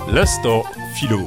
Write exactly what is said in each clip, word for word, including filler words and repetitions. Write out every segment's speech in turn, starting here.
L'instant philo.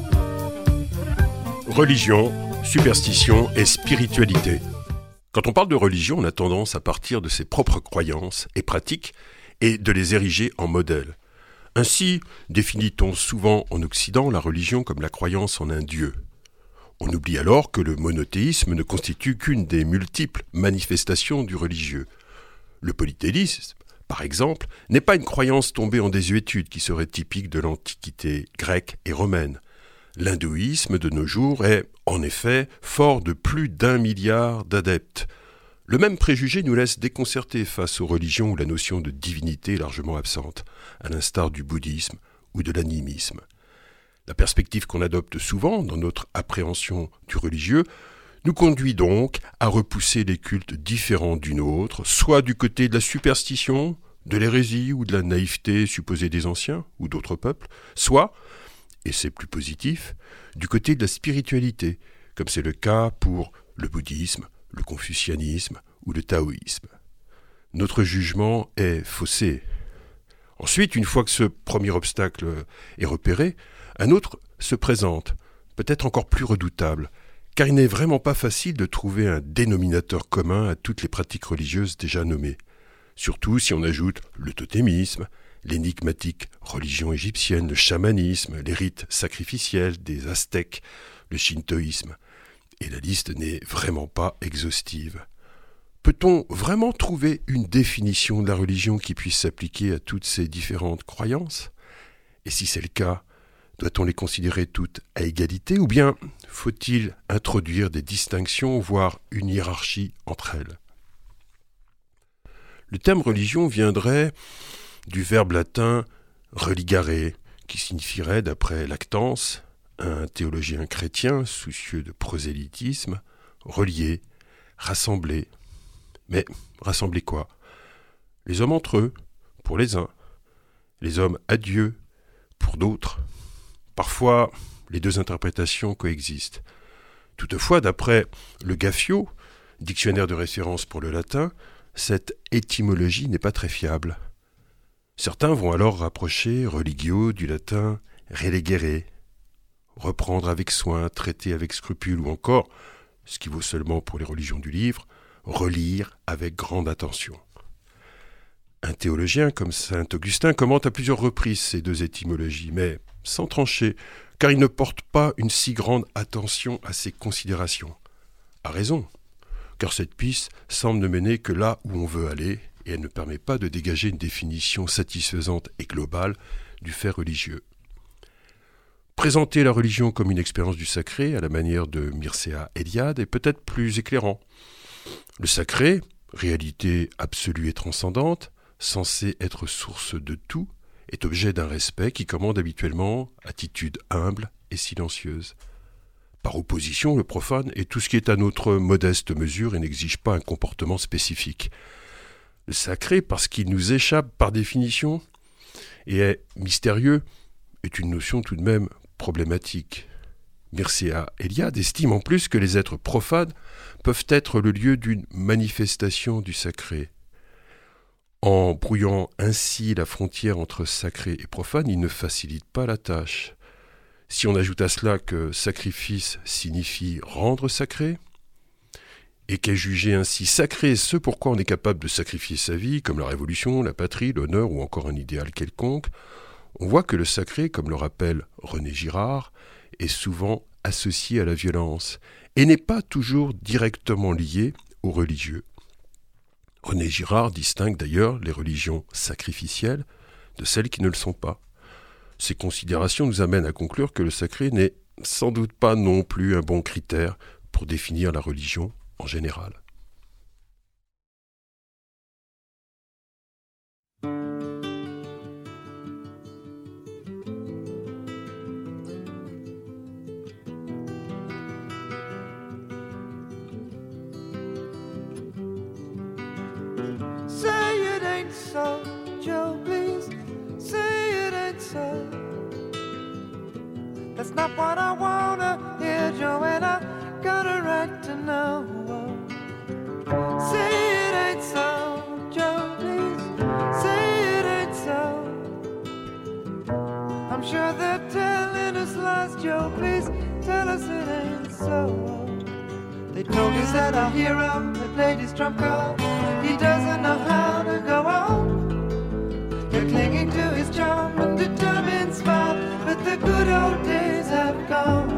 Religion, superstition et spiritualité. Quand on parle de religion, on a tendance à partir de ses propres croyances et pratiques et de les ériger en modèle. Ainsi, définit-on souvent en Occident la religion comme la croyance en un Dieu. On oublie alors que le monothéisme ne constitue qu'une des multiples manifestations du religieux. Le polythéisme, par exemple, n'est pas une croyance tombée en désuétude qui serait typique de l'Antiquité grecque et romaine. L'hindouisme de nos jours est, en effet, fort de plus d'un milliard d'adeptes. Le même préjugé nous laisse déconcertés face aux religions où la notion de divinité est largement absente, à l'instar du bouddhisme ou de l'animisme. La perspective qu'on adopte souvent dans notre appréhension du religieux nous conduit donc à repousser les cultes différents du nôtre, soit du côté de la superstition, de l'hérésie ou de la naïveté supposée des anciens ou d'autres peuples, soit, et c'est plus positif, du côté de la spiritualité, comme c'est le cas pour le bouddhisme, le confucianisme ou le taoïsme. Notre jugement est faussé. Ensuite, une fois que ce premier obstacle est repéré, un autre se présente, peut-être encore plus redoutable, car il n'est vraiment pas facile de trouver un dénominateur commun à toutes les pratiques religieuses déjà nommées. Surtout si on ajoute le totémisme, l'énigmatique religion égyptienne, le chamanisme, les rites sacrificiels des Aztèques, le shintoïsme. Et la liste n'est vraiment pas exhaustive. Peut-on vraiment trouver une définition de la religion qui puisse s'appliquer à toutes ces différentes croyances ? Et si c'est le cas, doit-on les considérer toutes à égalité ou bien faut-il introduire des distinctions, voire une hiérarchie entre elles ? Le terme religion viendrait du verbe latin religare, qui signifierait, d'après Lactance, un théologien chrétien soucieux de prosélytisme, relier, rassembler. Mais rassembler quoi ? Les hommes entre eux, pour les uns, les hommes à Dieu, pour d'autres. Parfois, les deux interprétations coexistent. Toutefois, d'après le Gaffio, dictionnaire de référence pour le latin, cette étymologie n'est pas très fiable. Certains vont alors rapprocher religio du latin religere, reprendre avec soin, traiter avec scrupule, ou encore, ce qui vaut seulement pour les religions du livre, relire avec grande attention. Un théologien comme saint Augustin commente à plusieurs reprises ces deux étymologies, mais sans trancher, car il ne porte pas une si grande attention à ces considérations. A raison, car cette piste semble ne mener que là où on veut aller, et elle ne permet pas de dégager une définition satisfaisante et globale du fait religieux. Présenter la religion comme une expérience du sacré, à la manière de Mircea Eliade, est peut-être plus éclairant. Le sacré, réalité absolue et transcendante, censée être source de tout, est objet d'un respect qui commande habituellement attitude humble et silencieuse. Par opposition, le profane est tout ce qui est à notre modeste mesure et n'exige pas un comportement spécifique. Le sacré, parce qu'il nous échappe par définition et est mystérieux, est une notion tout de même problématique. Mircea Eliade estime en plus que les êtres profanes peuvent être le lieu d'une manifestation du sacré. En brouillant ainsi la frontière entre sacré et profane, il ne facilite pas la tâche. Si on ajoute à cela que sacrifice signifie rendre sacré, et qu'est jugé ainsi sacré ce pourquoi on est capable de sacrifier sa vie, comme la révolution, la patrie, l'honneur ou encore un idéal quelconque, on voit que le sacré, comme le rappelle René Girard, est souvent associé à la violence, et n'est pas toujours directement lié aux religieux. René Girard distingue d'ailleurs les religions sacrificielles de celles qui ne le sont pas. Ces considérations nous amènent à conclure que le sacré n'est sans doute pas non plus un bon critère pour définir la religion en général. So, Joe, please say it ain't so. That's not what I wanna hear, Joe, and I got a right to know. Say it ain't so, Joe, please say it ain't so. I'm sure that Joe, please tell us it ain't so. They told us that our hero had played his trump card. He doesn't know how to go on. They're clinging to his charm and determined smile, but the good old days have gone.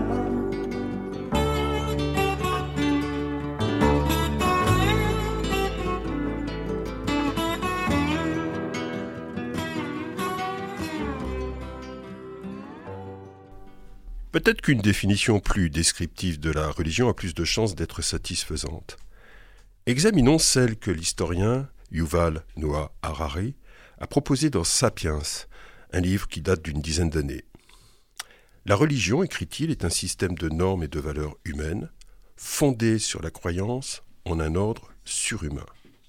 Peut-être qu'une définition plus descriptive de la religion a plus de chances d'être satisfaisante. Examinons celle que l'historien Yuval Noah Harari a proposée dans Sapiens, un livre qui date d'une dizaine d'années. La religion, écrit-il, est un système de normes et de valeurs humaines, fondé sur la croyance en un ordre surhumain.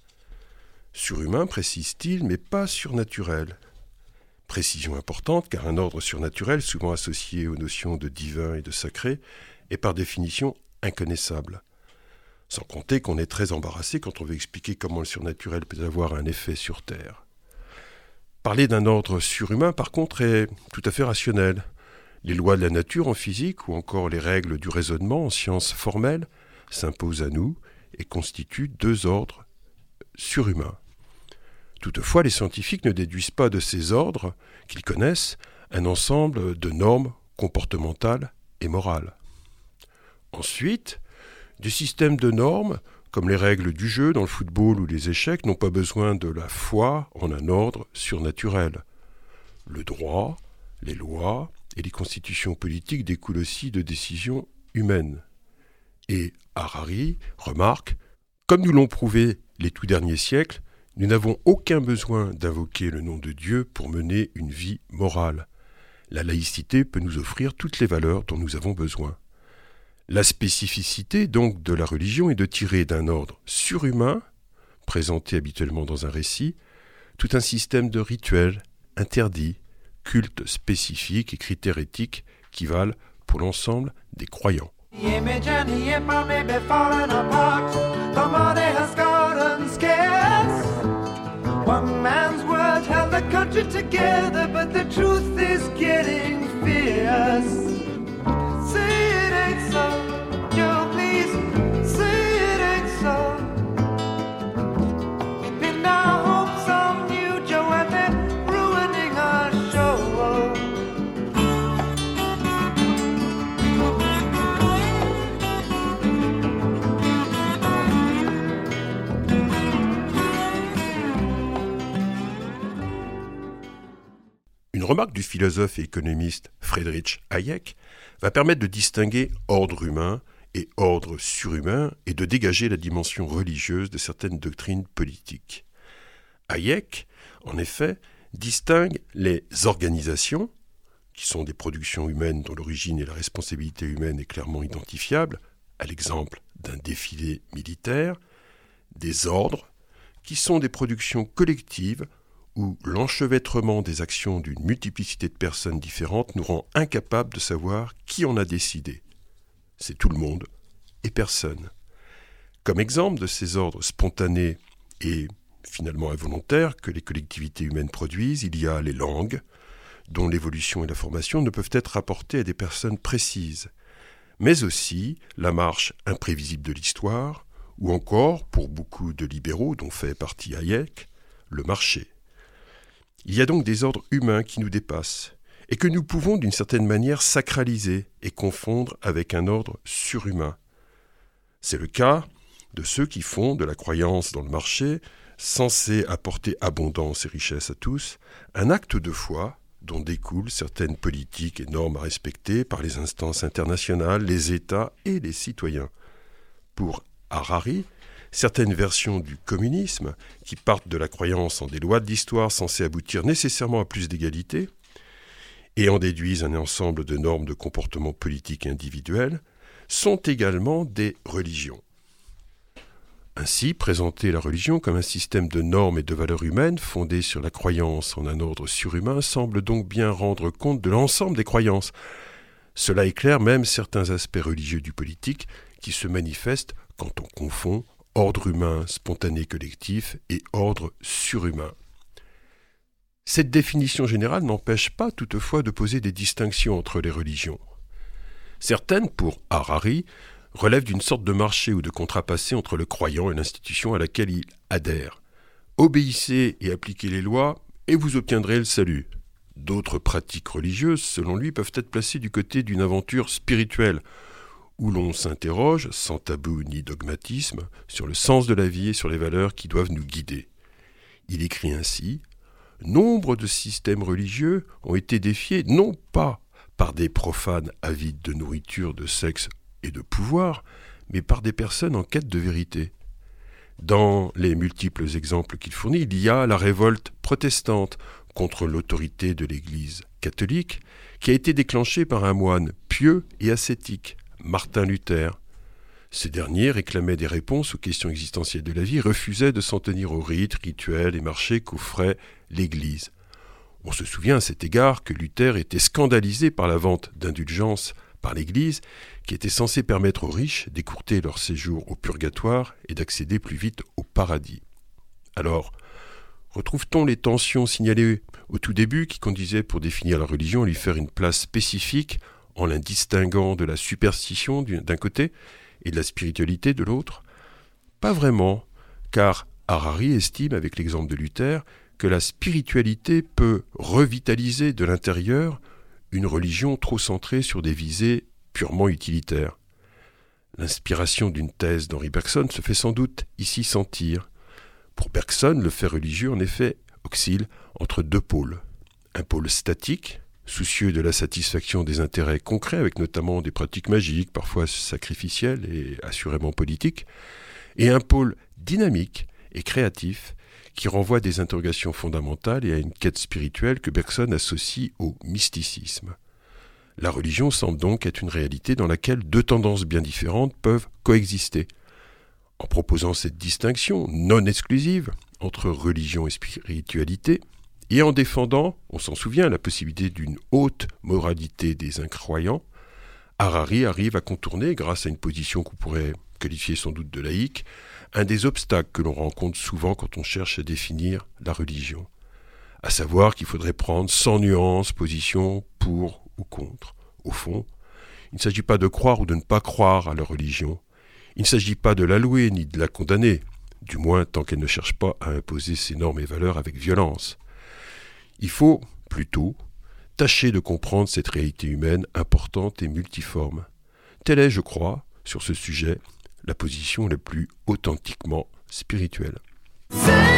Surhumain, précise-t-il, mais pas surnaturel. Précision importante, car un ordre surnaturel, souvent associé aux notions de divin et de sacré, est par définition inconnaissable. Sans compter qu'on est très embarrassé quand on veut expliquer comment le surnaturel peut avoir un effet sur Terre. Parler d'un ordre surhumain, par contre, est tout à fait rationnel. Les lois de la nature en physique, ou encore les règles du raisonnement en sciences formelles, s'imposent à nous et constituent deux ordres surhumains. Toutefois, les scientifiques ne déduisent pas de ces ordres, qu'ils connaissent, un ensemble de normes comportementales et morales. Ensuite, des systèmes de normes, comme les règles du jeu dans le football ou les échecs, n'ont pas besoin de la foi en un ordre surnaturel. Le droit, les lois et les constitutions politiques découlent aussi de décisions humaines. Et Harari remarque, comme nous l'ont prouvé les tout derniers siècles, nous n'avons aucun besoin d'invoquer le nom de Dieu pour mener une vie morale. La laïcité peut nous offrir toutes les valeurs dont nous avons besoin. La spécificité donc de la religion est de tirer d'un ordre surhumain, présenté habituellement dans un récit, tout un système de rituels interdits, cultes spécifiques et critères éthiques qui valent pour l'ensemble des croyants. The image and the empire may be falling apart. The money has gotten scarce. One man's word held the country together, but the truth is getting fierce. Say it ain't so, Joe, please. Say it ain't so. We pinned our hopes on you, Joe, and they're ruining our show. Une remarque du philosophe et économiste Friedrich Hayek va permettre de distinguer ordre humain et ordre surhumain et de dégager la dimension religieuse de certaines doctrines politiques. Hayek, en effet, distingue les organisations, qui sont des productions humaines dont l'origine et la responsabilité humaine est clairement identifiable, à l'exemple d'un défilé militaire, des ordres, qui sont des productions collectives où l'enchevêtrement des actions d'une multiplicité de personnes différentes nous rend incapables de savoir qui en a décidé. C'est tout le monde et personne. Comme exemple de ces ordres spontanés et finalement involontaires que les collectivités humaines produisent, il y a les langues, dont l'évolution et la formation ne peuvent être rapportées à des personnes précises, mais aussi la marche imprévisible de l'histoire, ou encore, pour beaucoup de libéraux dont fait partie Hayek, le marché. Il y a donc des ordres humains qui nous dépassent et que nous pouvons d'une certaine manière sacraliser et confondre avec un ordre surhumain. C'est le cas de ceux qui font de la croyance dans le marché, censé apporter abondance et richesse à tous, un acte de foi dont découlent certaines politiques et normes à respecter par les instances internationales, les États et les citoyens. Pour Harari, certaines versions du communisme, qui partent de la croyance en des lois de l'histoire censées aboutir nécessairement à plus d'égalité, et en déduisent un ensemble de normes de comportement politique et individuel, sont également des religions. Ainsi, présenter la religion comme un système de normes et de valeurs humaines fondées sur la croyance en un ordre surhumain semble donc bien rendre compte de l'ensemble des croyances. Cela éclaire même certains aspects religieux du politique qui se manifestent quand on confond ordre humain spontané collectif et ordre surhumain. Cette définition générale n'empêche pas toutefois de poser des distinctions entre les religions. Certaines, pour Harari, relèvent d'une sorte de marché ou de contrat passé entre le croyant et l'institution à laquelle il adhère. Obéissez et appliquez les lois, et vous obtiendrez le salut. D'autres pratiques religieuses, selon lui, peuvent être placées du côté d'une aventure spirituelle, où l'on s'interroge, sans tabou ni dogmatisme, sur le sens de la vie et sur les valeurs qui doivent nous guider. Il écrit ainsi « Nombre de systèmes religieux ont été défiés non pas par des profanes avides de nourriture, de sexe et de pouvoir, mais par des personnes en quête de vérité. Dans les multiples exemples qu'il fournit, il y a la révolte protestante contre l'autorité de l'Église catholique, qui a été déclenchée par un moine pieux et ascétique, Martin Luther. Ces derniers réclamaient des réponses aux questions existentielles de la vie, refusaient de s'en tenir aux rites, rituels et marchés qu'offrait l'Église. On se souvient à cet égard que Luther était scandalisé par la vente d'indulgences par l'Église, qui était censée permettre aux riches d'écourter leur séjour au purgatoire et d'accéder plus vite au paradis. Alors, retrouve-t-on les tensions signalées au tout début qui conduisaient pour définir la religion à lui faire une place spécifique en la distinguant de la superstition d'un côté et de la spiritualité de l'autre? Pas vraiment, car Harari estime, avec l'exemple de Luther, que la spiritualité peut revitaliser de l'intérieur une religion trop centrée sur des visées purement utilitaires. L'inspiration d'une thèse d'Henri Bergson se fait sans doute ici sentir. Pour Bergson, le fait religieux, en effet, oscille entre deux pôles. Un pôle statique, soucieux de la satisfaction des intérêts concrets, avec notamment des pratiques magiques, parfois sacrificielles et assurément politiques, et un pôle dynamique et créatif, qui renvoie à des interrogations fondamentales et à une quête spirituelle que Bergson associe au mysticisme. La religion semble donc être une réalité dans laquelle deux tendances bien différentes peuvent coexister. En proposant cette distinction non exclusive entre religion et spiritualité, et en défendant, on s'en souvient, la possibilité d'une haute moralité des incroyants, Harari arrive à contourner, grâce à une position qu'on pourrait qualifier sans doute de laïque, un des obstacles que l'on rencontre souvent quand on cherche à définir la religion, à savoir qu'il faudrait prendre sans nuance position pour ou contre. Au fond, il ne s'agit pas de croire ou de ne pas croire à la religion, il ne s'agit pas de la louer ni de la condamner, du moins tant qu'elle ne cherche pas à imposer ses normes et valeurs avec violence. Il faut, plutôt, tâcher de comprendre cette réalité humaine importante et multiforme. Telle est, je crois, sur ce sujet, la position la plus authentiquement spirituelle. C'est